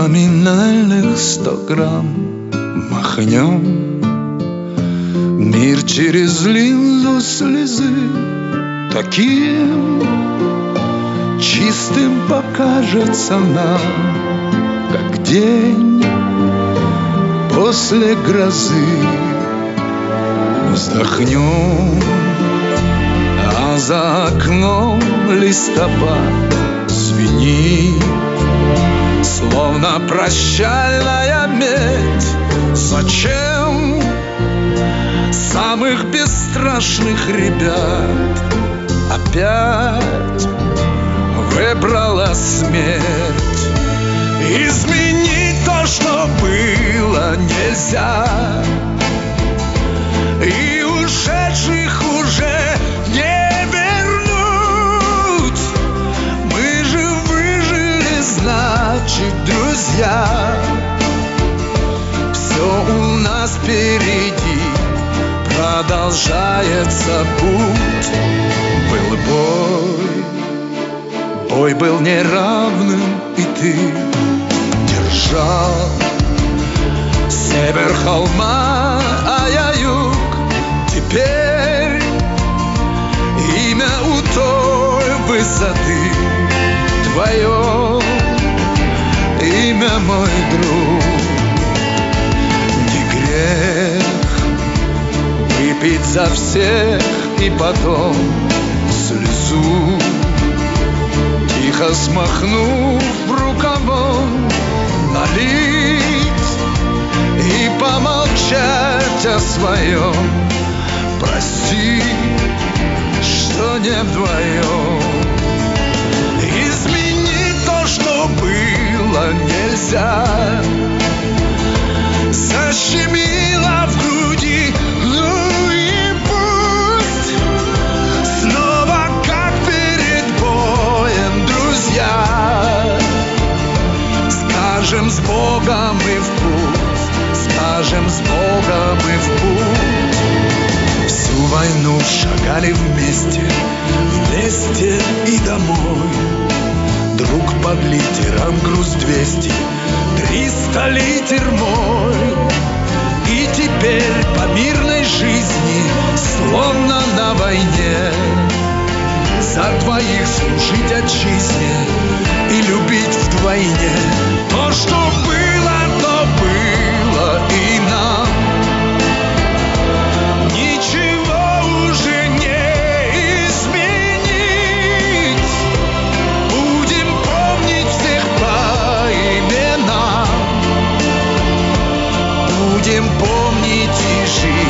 Поминальных 100 грамм махнем. Мир через линзу слезы таким чистым покажется нам, как день после грозы. Вздохнем, а за окном листопад звенит, словно прощальная медь. Зачем самых бесстрашных ребят опять выбрала смерть? Изменить то, что было, нельзя, и ушедших уже не вернуть. Мы же выжили, значит, друзья. Все у нас впереди, продолжается путь. Был бой, бой был неравным, и ты держал север холма, а я юг. Теперь имя у той высоты твое, имя, мой друг. Не грех выпить за всех и потом слезу, тихо смахнув рукавом, налить и помолчать о своем. Прости, что не вдвоем. Изменить то, что было, нельзя. Защемило в груди, ну и пусть. Снова как перед боем, друзья. Скажем с Богом и в путь, скажем с Богом и в путь. Всю войну шагали вместе, вместе и домой. Друг под литером груз 200, 300 литер мой. И теперь по мирной жизни, словно на войне, за двоих служить отчизне и любить вдвойне. То, что было, то было и нам. Ничего уже не изменить. Будем помнить всех по именам. Будем помнить и жить.